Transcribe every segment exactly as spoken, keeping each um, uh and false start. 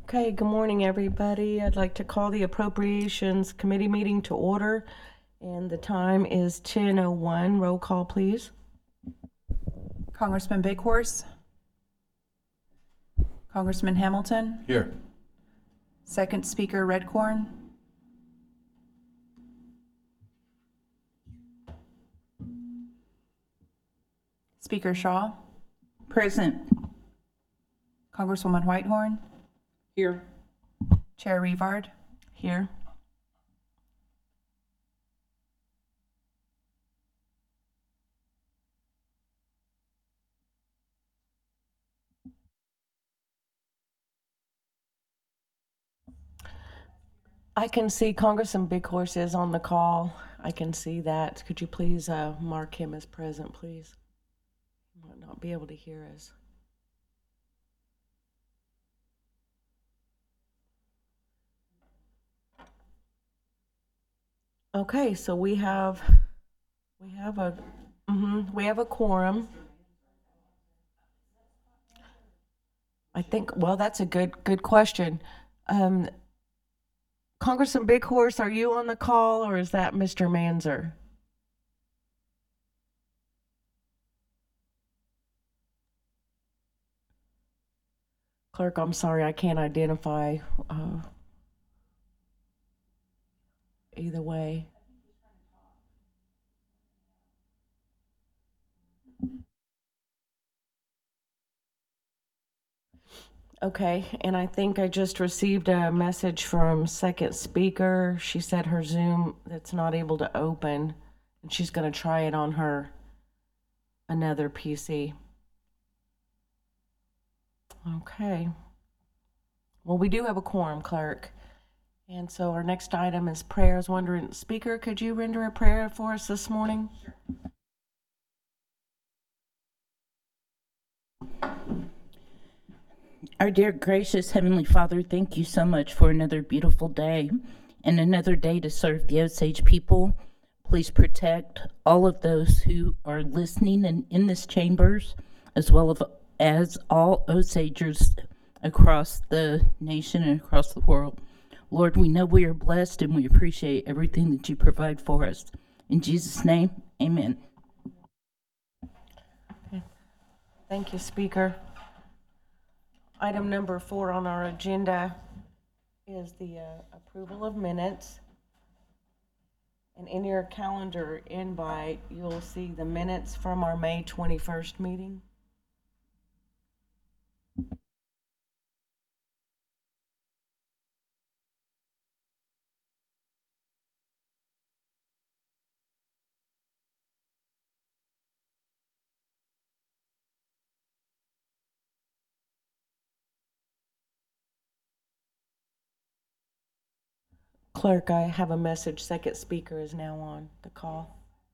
Okay, good morning, everybody. I'd like to call the Appropriations Committee meeting to order, and the time is ten oh one. Roll call, please. Congressman Bighorse. Congressman Hamilton. Here. Second Speaker Redcorn. Speaker Shaw. Present. Congresswoman Whitehorn. Here. Chair Revard. Here. I can see Congressman Bighorse is on the call. I can see that. Could you please uh, mark him as present, please? He might not be able to hear us. Okay, so we have we have a mm-hmm, we have a quorum. I think. Well, that's a good good question. Um, Congressman Bighorse, are you on the call, or is that Mister Manzer? Clerk, I'm sorry, I can't identify uh, either way. Okay, and I think I just received a message from second speaker. She said her Zoom that's not able to open, and she's going to try it on her another P C. Okay. Well, we do have a quorum, clerk. And so our next item is prayers. Wondering, Speaker, could you render a prayer for us this morning? Our dear gracious Heavenly Father, thank you so much for another beautiful day and another day to serve the Osage people. Please protect all of those who are listening and in this chambers, as well as all Osagers across the nation and across the world. Lord, we know we are blessed and we appreciate everything that you provide for us. In Jesus' name, amen. Okay. Thank you, Speaker. Item number four on our agenda is the uh, approval of minutes. And in your calendar invite, you'll see the minutes from our May twenty-first meeting. Clerk, I have a message. Second speaker is now on the call.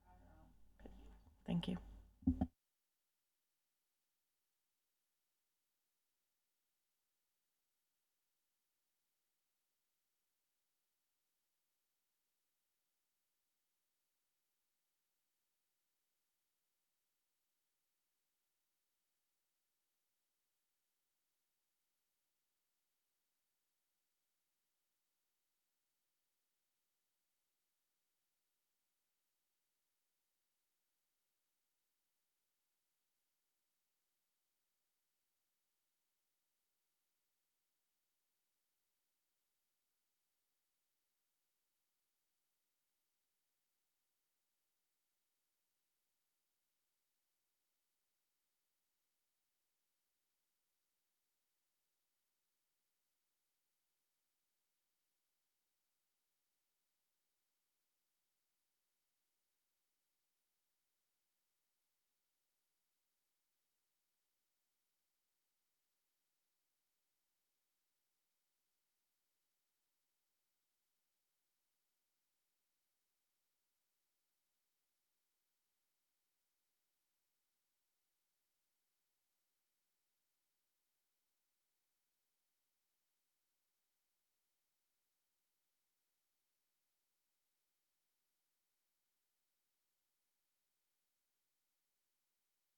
Thank you.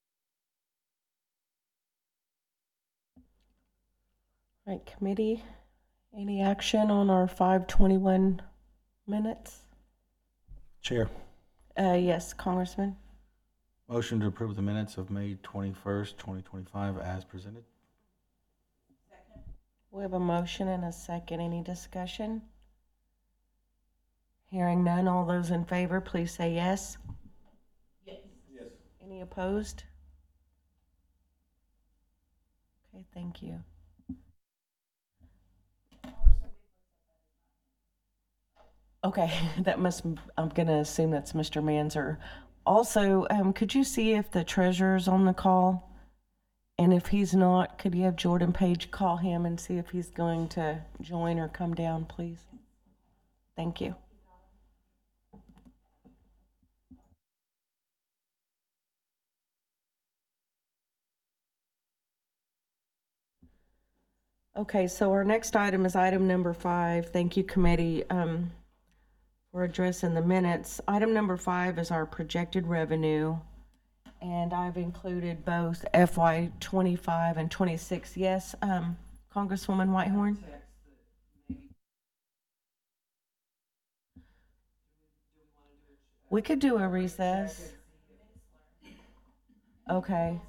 All right, committee. Any action on our five twenty-one minutes? Chair, Uh, yes, Congressman. motion to approve the minutes of May twenty-first, twenty twenty-five as presented. We have a motion and a second. Any discussion? Hearing none, all those in favor, please say yes. Yes. Any opposed? Okay, thank you. Okay, that must, I'm gonna assume that's Mister Manzer. Also, um, could you see if the treasurer's on the call? And if he's not, could you have Jordan Page call him and see if he's going to join or come down, please? Thank you. Okay, so our next item is item number five. Thank you, committee, um, for addressing the minutes. Item number five is our projected revenue. And I've included both F Y twenty-five and twenty-six. Yes, um, Congresswoman Whitehorn? We could do a recess. Okay.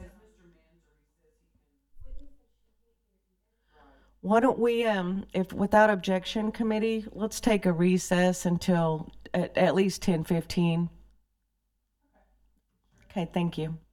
Why don't we, um, if without objection, committee, let's take a recess until at, at least ten fifteen. Okay, thank you.